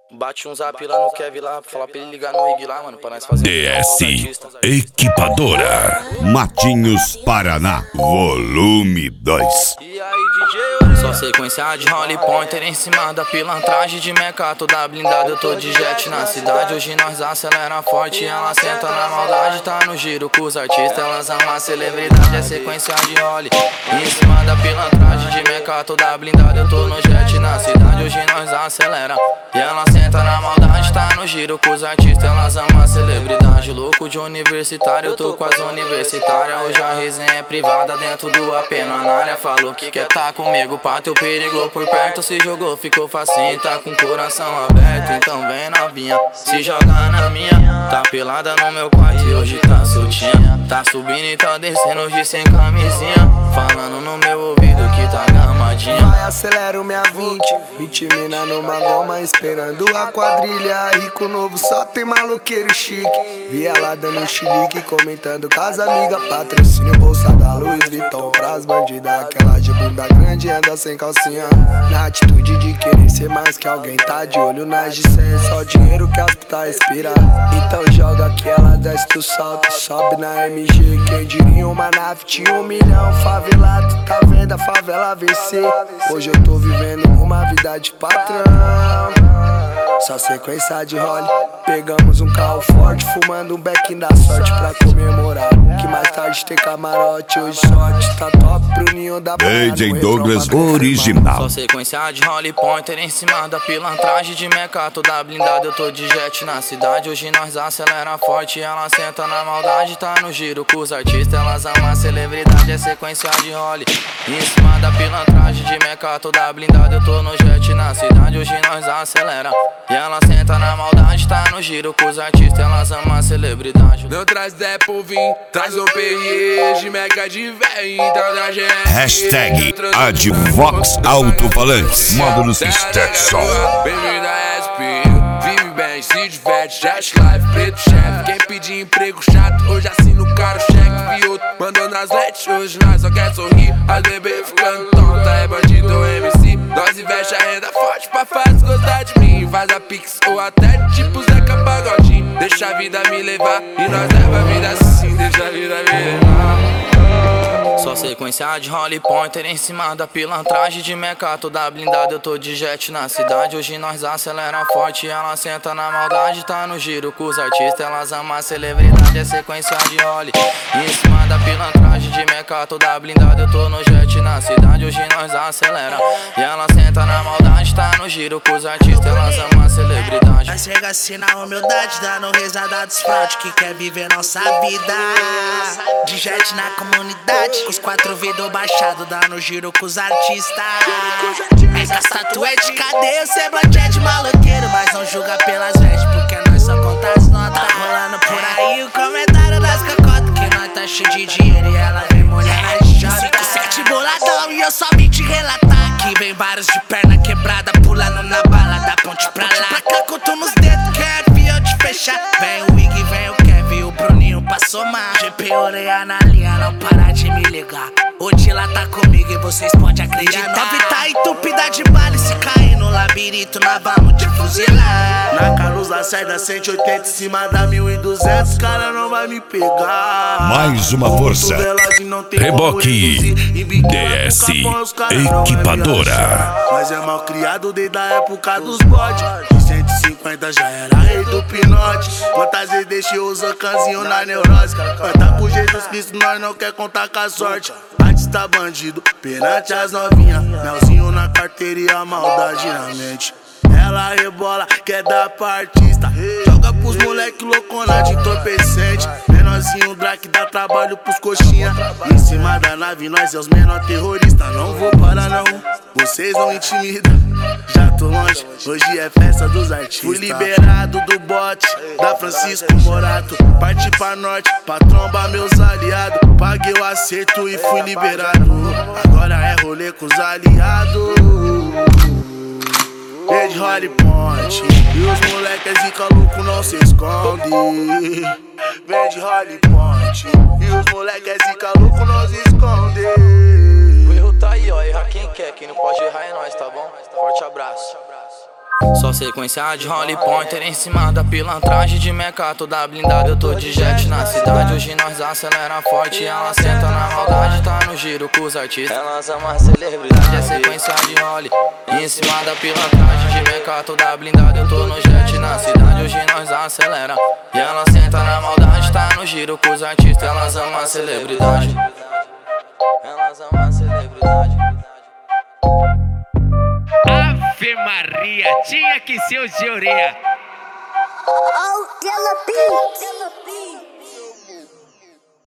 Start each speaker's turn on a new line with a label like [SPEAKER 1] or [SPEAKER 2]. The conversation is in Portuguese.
[SPEAKER 1] Bate um zap lá no Kevin lá, fala pra ele ligar no IG lá, mano, pra nós fazer
[SPEAKER 2] DS Equipadora, Matinhos, Paraná, volume 2.
[SPEAKER 1] E aí, DJ? Só sequência de Holly Pointer em cima da pilantragem de meca toda blindada. Eu tô de jet na cidade, hoje nós acelera forte. Ela senta na maldade, tá no giro com os artistas. Elas amam a celebridade, é sequência de Holly em cima da pilantragem de meca toda blindada. Eu tô no jet na cidade, hoje nós acelera. E ela senta na maldade, tá no giro com os artistas. Elas amam a celebridade, louco de universitário. Eu tô com as universitárias, hoje a resenha é privada dentro do AP na área. Falou que quer tá comigo, pá, teu perigo por perto. Se jogou, ficou facinho, tá com o coração aberto. Então vem novinha, se joga na minha. Tá pelada no meu quarto e hoje tá soltinha. Tá subindo e tá descendo hoje sem camisinha. Falando no meu ouvido que tá gamadinha.
[SPEAKER 3] Vai, acelero minha 20 mina numa goma esperando a quadrilha. Rico novo, só tem maloqueiro chique. Vi ela dando chilique, comentando com as amigas. Patrocínio, bolsa da Louis Vuitton pras bandidas. Aquela de bunda grande anda sem calcinha. Na atitude de querer ser mais que alguém. Tá de olho nas de ser só dinheiro que as putas inspira. Então joga que ela desce do salto, sobe na MG. Quem diria uma nave tinha 1 milhão. Favelado, tá vendo a favela vencer. Hoje eu tô vivendo uma vida de patrão. Só sequência de Holly. Pegamos um carro forte, fumando um beck da sorte pra comemorar. Que mais tarde tem camarote, hoje sorte. Tá top pro ninho da
[SPEAKER 2] DJ Douglas original.
[SPEAKER 1] Só sequência de Holly Pointer em cima da pilantragem de meca toda blindada. Eu tô de jet na cidade, hoje nós acelera forte. Ela senta na maldade, tá no giro com os artistas. Elas amam a celebridade, é sequência de Holly em cima da pilantragem de meca toda blindada. Eu tô no jet na cidade, hoje nós acelera. E ela senta na maldade, tá no giro com os artistas. Elas amam a celebridade.
[SPEAKER 4] Não traz Zé por vir, traz o PRE de meca de véio. Então na GR
[SPEAKER 2] Hashtag Advox Alto-Falantes. Módulos Stetson.
[SPEAKER 4] Bem-vindo a SP. Vive bem, se diverte, Jet Life, preto chefe. Quem pedir emprego chato, hoje assina o cara, o cheque. Vi outro, mandou nas lets, hoje nós só quer sorrir. As bebê ficando tonta, é bandido ou MC. Nós investe a renda forte pra faz gostar de mim. Faz a Pix ou até tipo Zeca Pagodinho. Deixa a vida me levar e nós leva a vida assim. Deixa a vida me levar.
[SPEAKER 1] Só sequência de Holly Pointer em cima da pilantragem de meca toda blindada. Eu tô de jet na cidade, hoje nós acelera forte. Ela senta na maldade, tá no giro com os artistas. Elas amam a celebridade, é sequência de Holly em cima da pilantragem de meca toda blindada. Eu tô no jet na cidade, hoje nós acelera. E ela senta na maldade, tá no giro com os artistas. Elas amam a celebridade.
[SPEAKER 5] Nós chega assim na humildade, dando risada dos fraude que quer viver nossa vida. De jet na comunidade, com os 4 vidros baixados, dando giro com os artistas. Essa tatu é de cadeia, semblante é de maloqueiro, mas não julga pelas vestes, porque nós só conta as notas. Tá rolando por aí o comentário das cacotas, que nós tá cheio de dinheiro e ela vem mulher na jota. 5-7 boladão e eu só vim te relatar que vem vários de perna quebrada, pulando na bala da ponte pra lá. Pra cá conto nos dedos, quer eu te fechar. Vem o Wig, vem o Kevin, o Bruninho pra somar. GP orelha na linha, não para de me ligar. O Dila tá comigo e vocês podem acreditar. Deve tá entupida de bala e se cair no labirinto nós vamos te fuzilar.
[SPEAKER 3] Na Carlos Lacerda 180 em cima da 1200, cara não vai me pegar.
[SPEAKER 2] Mais uma força. Reboque DS Equipadora.
[SPEAKER 3] Mas é mal criado desde a época dos bodes. De 150 já era rei do pinote. Quantas vezes deixei os ocanzinhos na neurose. Canta por Jesus Cristo, nós não quer contar com a sorte. Artista bandido, perante as novinhas. Melzinho na carteira e a maldade na mente. Ela rebola, quer dar pra artista. Joga pros moleque loucona de entorpecente. Menorzinho Drake dá trabalho pros coxinha. Em cima da nave nós é os menor terroristas. Não vou parar não, vocês não intimidam. Já tô longe, hoje é festa dos artistas. Fui liberado do bote da Francisco Morato. Parti pra norte, pra trombar meus aliados. Paguei o acerto e fui liberado. Agora é rolê com os aliados. Desde Holly Point e os moleques zica louco não se esconde. Vem de Holly Point e os moleques zica louco não se esconde.
[SPEAKER 1] O erro tá aí, ó, erra quem quer, quem não pode errar é nós, tá bom? Forte abraço. Só sequência de Holly Pointer em cima da pilantragem de meca toda blindada. Eu tô de jet na cidade, hoje nós acelera forte. Ela senta na maldade, tá no giro com os artistas. Elas amam a celebridade, é sequência de Holly em cima da pilantragem de meca toda blindada. Eu tô no jet na cidade, hoje nós acelera. E ela senta na maldade, tá no giro com os artistas. Elas amam a celebridade. Elas amam a celebridade.
[SPEAKER 6] Ave Maria, tinha que ser o de orelha.
[SPEAKER 7] Oh, Dilla Beats.